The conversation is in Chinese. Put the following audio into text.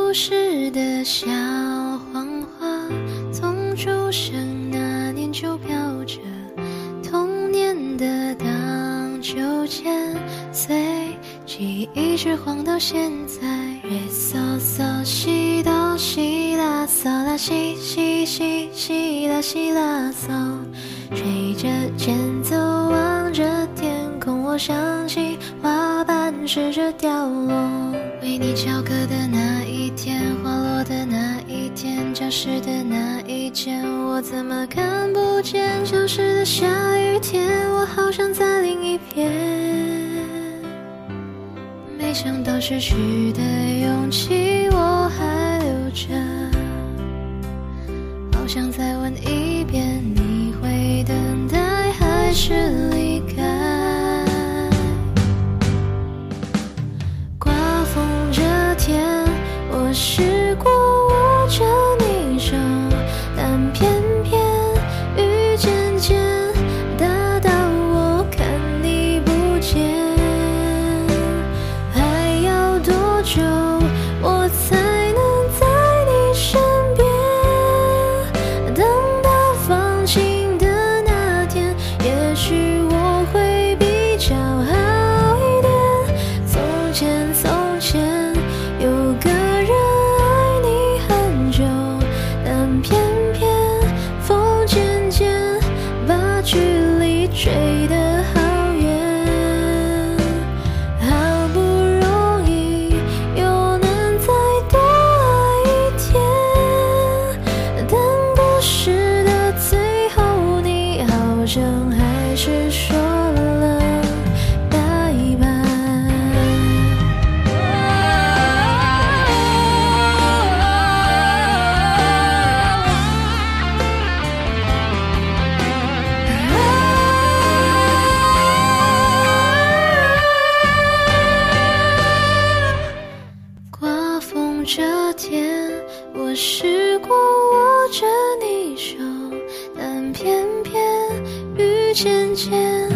故事的小黄花，从出生那年就飘着，童年的荡秋千，随记忆一直晃到现在。瑞嗦嗦西哆西拉嗦拉西西西西拉西拉嗦，吹着间奏望着天空，我想起花瓣试着掉落。为你翘课的那一天，花落的那一天，教室的那一间，我怎么看不见？教室的下雨天，我好想在另一边。没想到失去的勇气我还留着，好想再问一遍，你会等待还是离开？刮风这天，我试过握着你手，但偏偏雨渐渐大到我看你不见。还要多久我才能在你身边？等到放晴的那天，也许我会比较好一点。从前从前有个人爱你很久，但偏偏风渐渐把距离吹得好远。好不容易又能再多爱一天，但故事的最后，你好像还是说了拜拜。刮风这天，我试过握着你手，但偏偏雨渐渐